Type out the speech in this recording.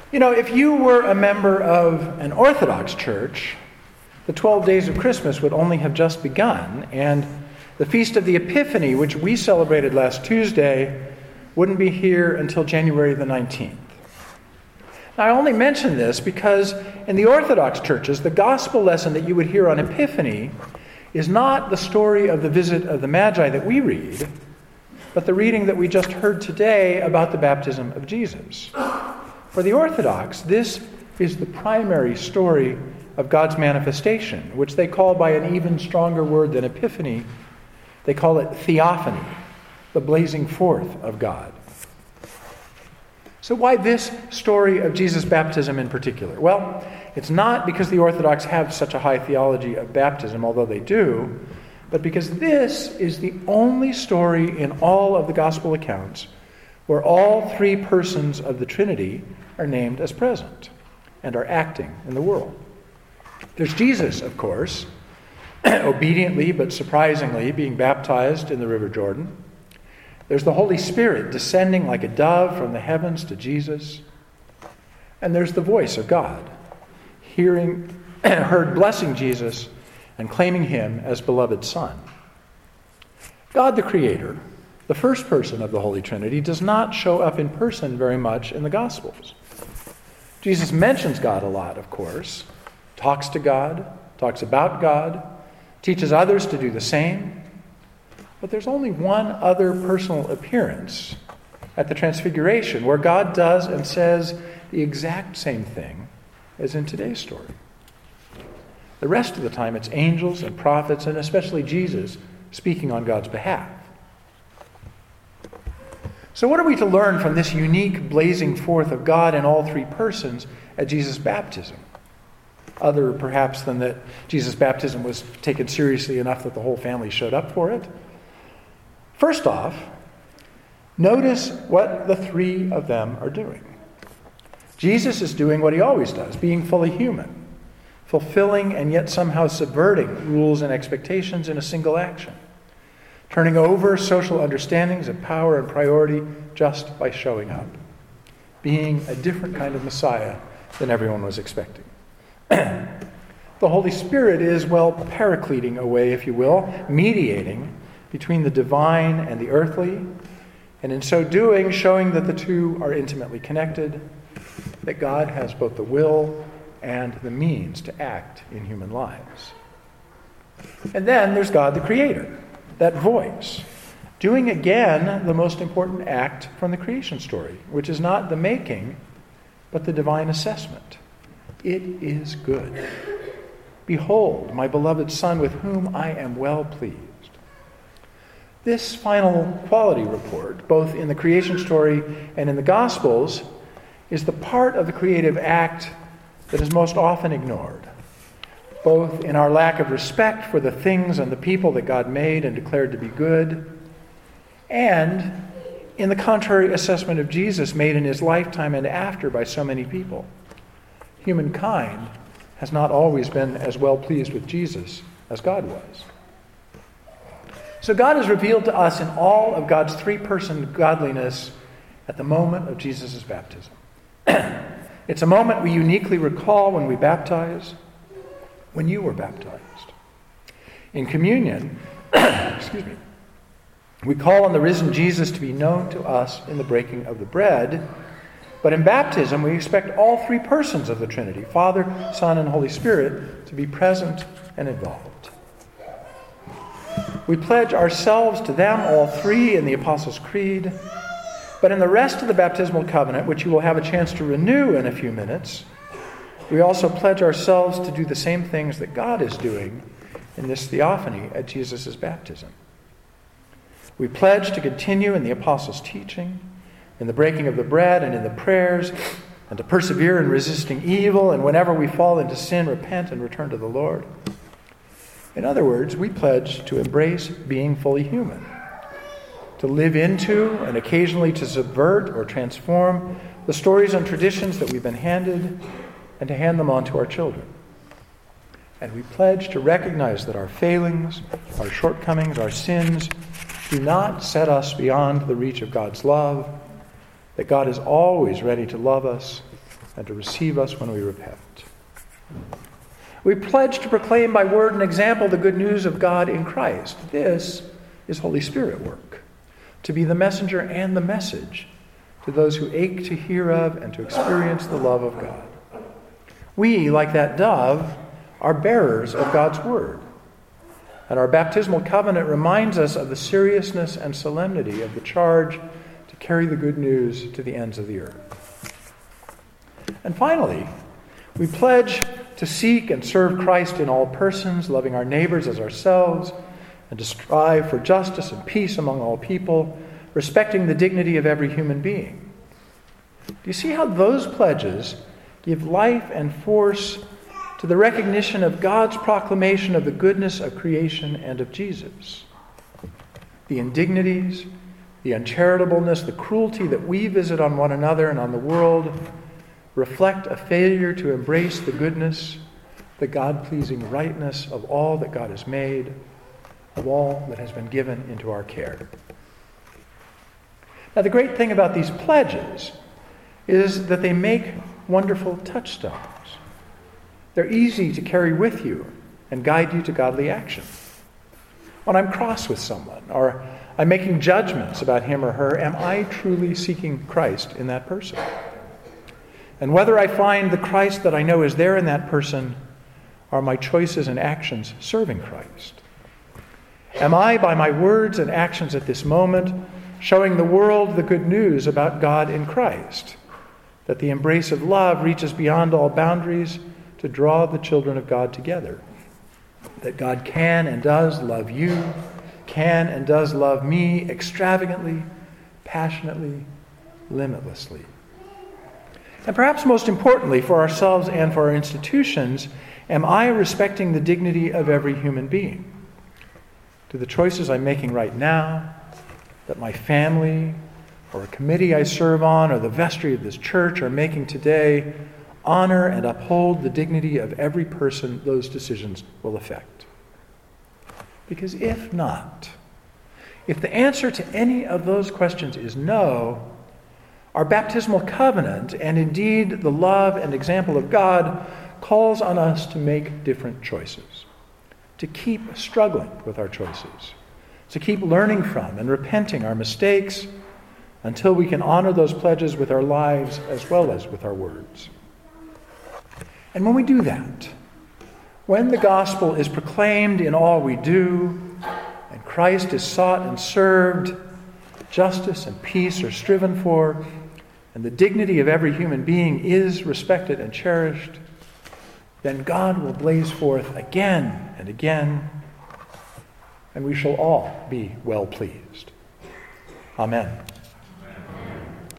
You know, if you were a member of an Orthodox church, the 12 days of Christmas would only have just begun, and the Feast of the Epiphany, which we celebrated last Tuesday, wouldn't be here until January the 19th. Now, I only mention this because in the Orthodox churches, the gospel lesson that you would hear on Epiphany is not the story of the visit of the Magi that we read, but the reading that we just heard today about the baptism of Jesus. For the Orthodox, this is the primary story of God's manifestation, which they call by an even stronger word than Epiphany. They call it theophany, the blazing forth of God. So why this story of Jesus' baptism in particular? Well, it's not because the Orthodox have such a high theology of baptism, although they do, but because this is the only story in all of the gospel accounts where all three persons of the Trinity are named as present and are acting in the world. There's Jesus, of course, obediently but surprisingly being baptized in the River Jordan. There's the Holy Spirit descending like a dove from the heavens to Jesus. And there's the voice of God, heard blessing Jesus and claiming him as beloved Son. God the Creator, the first person of the Holy Trinity, does not show up in person very much in the Gospels. Jesus mentions God a lot, of course, talks to God, talks about God, teaches others to do the same. But there's only one other personal appearance at the Transfiguration where God does and says the exact same thing as in today's story. The rest of the time it's angels and prophets, and especially Jesus, speaking on God's behalf. So what are we to learn from this unique blazing forth of God in all three persons at Jesus' baptism? Other perhaps than that Jesus' baptism was taken seriously enough that the whole family showed up for it. First off, notice what the three of them are doing. Jesus is doing what he always does, being fully human, fulfilling and yet somehow subverting rules and expectations in a single action, turning over social understandings of power and priority just by showing up, being a different kind of Messiah than everyone was expecting. The Holy Spirit is, paracleting away, if you will, mediating between the divine and the earthly, and in so doing, showing that the two are intimately connected, that God has both the will and the means to act in human lives. And then there's God the Creator, that voice, doing again the most important act from the creation story, which is not the making, but the divine assessment. It is good. Behold, my beloved Son, with whom I am well pleased. This final quality report, both in the creation story and in the Gospels, is the part of the creative act that is most often ignored, both in our lack of respect for the things and the people that God made and declared to be good, and in the contrary assessment of Jesus made in his lifetime and after by so many people. Humankind has not always been as well pleased with Jesus as God was. So God is revealed to us in all of God's three-person godliness at the moment of Jesus' baptism. It's a moment we uniquely recall when we baptize, when you were baptized. In communion, we call on the risen Jesus to be known to us in the breaking of the bread, but in baptism we expect all three persons of the Trinity, Father, Son, and Holy Spirit, to be present and involved. We pledge ourselves to them, all three, in the Apostles' Creed. But in the rest of the baptismal covenant, which you will have a chance to renew in a few minutes, we also pledge ourselves to do the same things that God is doing in this theophany at Jesus' baptism. We pledge to continue in the Apostles' teaching, in the breaking of the bread and in the prayers, and to persevere in resisting evil, and whenever we fall into sin, repent and return to the Lord. In other words, we pledge to embrace being fully human, to live into and occasionally to subvert or transform the stories and traditions that we've been handed, and to hand them on to our children. And we pledge to recognize that our failings, our shortcomings, our sins do not set us beyond the reach of God's love, that God is always ready to love us and to receive us when we repent. We pledge to proclaim by word and example the good news of God in Christ. This is Holy Spirit work, to be the messenger and the message to those who ache to hear of and to experience the love of God. We, like that dove, are bearers of God's word. And our baptismal covenant reminds us of the seriousness and solemnity of the charge to carry the good news to the ends of the earth. And finally, we pledge to seek and serve Christ in all persons, loving our neighbors as ourselves, and to strive for justice and peace among all people, respecting the dignity of every human being. Do you see how those pledges give life and force to the recognition of God's proclamation of the goodness of creation and of Jesus? The indignities, the uncharitableness, the cruelty that we visit on one another and on the world reflect a failure to embrace the goodness, the God-pleasing rightness of all that God has made, of all that has been given into our care. Now, the great thing about these pledges is that they make wonderful touchstones. They're easy to carry with you and guide you to godly action. When I'm cross with someone, or I'm making judgments about him or her, am I truly seeking Christ in that person? And whether I find the Christ that I know is there in that person, are my choices and actions serving Christ? Am I, by my words and actions at this moment, showing the world the good news about God in Christ, that the embrace of love reaches beyond all boundaries to draw the children of God together, that God can and does love you, can and does love me extravagantly, passionately, limitlessly? And perhaps most importantly, for ourselves and for our institutions, am I respecting the dignity of every human being? Do the choices I'm making right now, that my family or a committee I serve on or the vestry of this church are making today, honor and uphold the dignity of every person those decisions will affect? Because if not, if the answer to any of those questions is no, our baptismal covenant, and indeed the love and example of God, calls on us to make different choices, to keep struggling with our choices, to keep learning from and repenting our mistakes until we can honor those pledges with our lives as well as with our words. And when we do that, when the gospel is proclaimed in all we do, and Christ is sought and served, justice and peace are striven for, and the dignity of every human being is respected and cherished, then God will blaze forth again and again, and we shall all be well pleased. Amen.